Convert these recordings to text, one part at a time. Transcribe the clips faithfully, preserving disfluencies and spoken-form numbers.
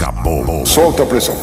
acabou. Solta a pressão.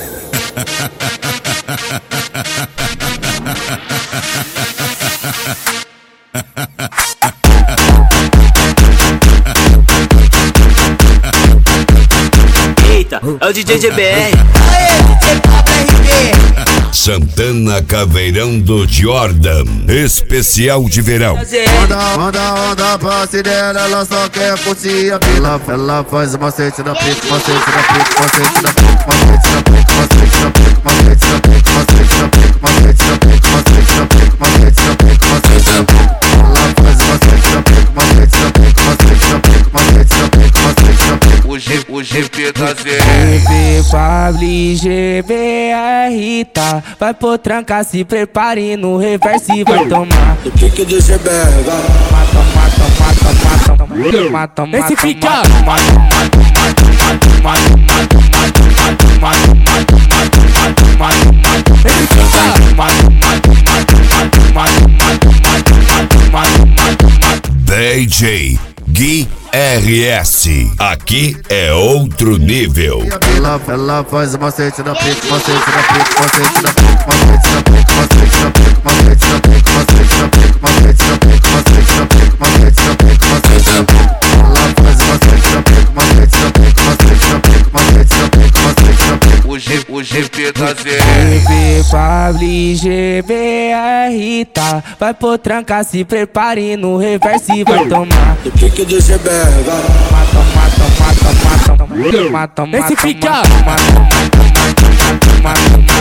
Eita, é o D J G B R. Aê, D J Pablo R B. Santana Caveirão do Jordan, especial de verão. Manda, manda, onda pra dela, ela só quer curtir a pila. Ela faz o macete na pica, macete na pica, macete na pica, macete na pica, macete na pica, macete na pica, macete na pica, macete na pica, macete na pica, macete na pica, macete na pica. Ela faz o macete na pica, macete na pica, macete na pica, macete na pica, macete na pica. O G, o G P da Z. G P Pablo G B R tá. Vai pro tranca, se prepare no reverse e vai tomar. O pique do G B R, vai. Mata, mata, mata, mata, mata, mata, mata. Esse fica. Mata, mata, mata, mata, mata, mata, mata, mata, mata, mata, mata, mata. Esse fica. Mata, mata, mata, mata, mata, mata, mata, mata, mata, mata. D J Gui R S, aqui é outro nível. Ela, ela faz o macete na pica, macete na pica, macete na pica, macete na pica, macete na pica, macete na pica, macete na pica, macete na pica, macete na pica, macete na pica, macete na pica. Ela faz o macete na pica, macete na pica, macete na pica, macete na pica, macete na pica. O G, o G P da Z. G P Pablo G B R tá. Vai pro tranca, se prepare no reverse e vai tomar. O pique do G B R, vai. Mata, mata, mata, mata, mata, mata, mata. Esse fica. Mata, mata, mata, mata,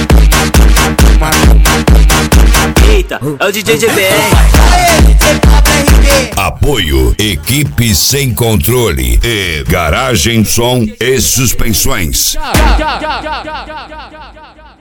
mata, mata, mata. Eita, é o D J G B R. Aê, D J Pablo R B. Apoio, equipe sem controle e garagem, som e suspensões. Já, já, já, já, já, já.